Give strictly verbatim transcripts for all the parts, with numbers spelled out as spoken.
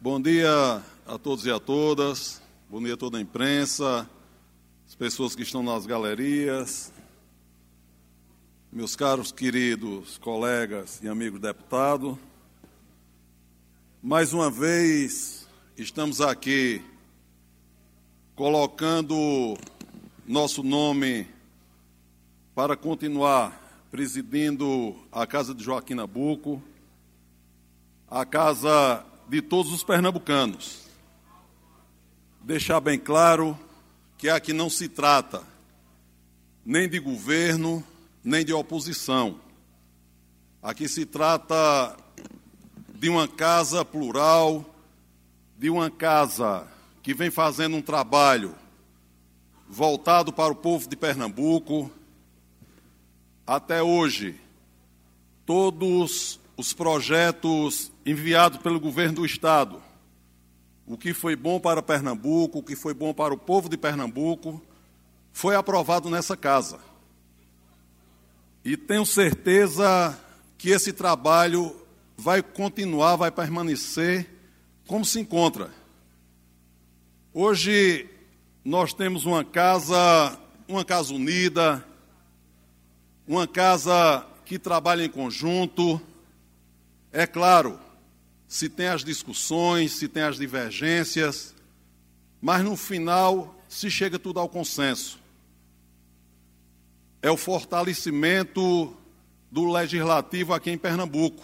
Bom dia a todos e a todas, bom dia a toda a imprensa, as pessoas que estão nas galerias, meus caros, queridos colegas e amigos deputados. Mais uma vez, estamos aqui colocando nosso nome para continuar presidindo a Casa de Joaquim Nabuco, a casa de todos os pernambucanos. Deixar bem claro que aqui não se trata nem de governo, nem de oposição. Aqui se trata de uma casa plural, de uma casa que vem fazendo um trabalho voltado para o povo de Pernambuco. Até hoje, todos os projetos enviados pelo governo do Estado, o que foi bom para Pernambuco, o que foi bom para o povo de Pernambuco, foi aprovado nessa casa. E tenho certeza que esse trabalho vai continuar, vai permanecer como se encontra. Hoje nós temos uma casa, uma casa unida, uma casa que trabalha em conjunto. É claro, se tem as discussões, se tem as divergências, mas no final se chega tudo ao consenso. É o fortalecimento do legislativo aqui em Pernambuco.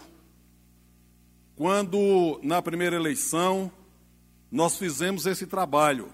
Quando, na primeira eleição, nós fizemos esse trabalho,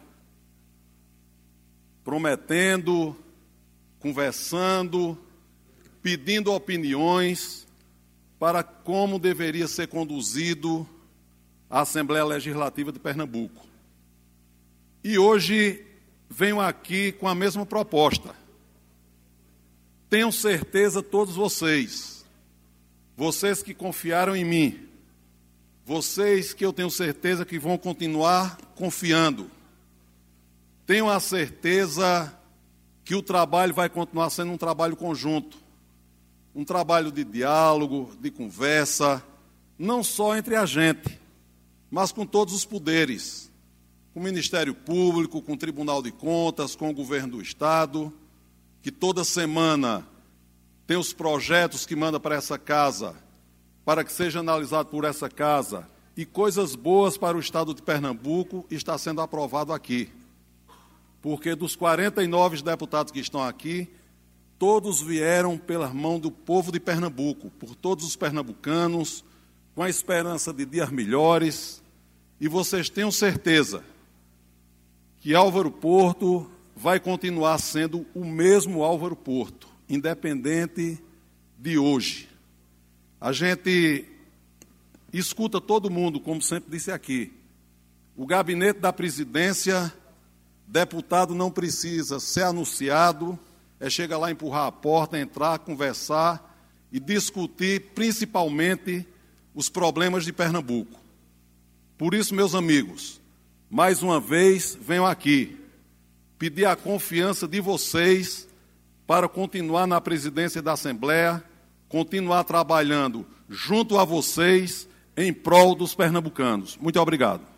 prometendo, conversando, pedindo opiniões para como deveria ser conduzido a Assembleia Legislativa de Pernambuco. E hoje venho aqui com a mesma proposta. Tenham certeza todos vocês, vocês que confiaram em mim, vocês que eu tenho certeza que vão continuar confiando. Tenham a certeza que o trabalho vai continuar sendo um trabalho conjunto. Um trabalho de diálogo, de conversa, não só entre a gente, mas com todos os poderes, com o Ministério Público, com o Tribunal de Contas, com o Governo do Estado, que toda semana tem os projetos que manda para essa casa, para que seja analisado por essa casa, e coisas boas para o Estado de Pernambuco está sendo aprovado aqui. Porque dos quarenta e nove deputados que estão aqui, todos vieram pela mão do povo de Pernambuco, por todos os pernambucanos, com a esperança de dias melhores. E vocês tenham certeza que Álvaro Porto vai continuar sendo o mesmo Álvaro Porto, independente de hoje. A gente escuta todo mundo, como sempre disse aqui. O gabinete da presidência, deputado não precisa ser anunciado, é chegar lá, empurrar a porta, entrar, conversar e discutir principalmente os problemas de Pernambuco. Por isso, meus amigos, mais uma vez venho aqui pedir a confiança de vocês para continuar na presidência da Assembleia, continuar trabalhando junto a vocês em prol dos pernambucanos. Muito obrigado.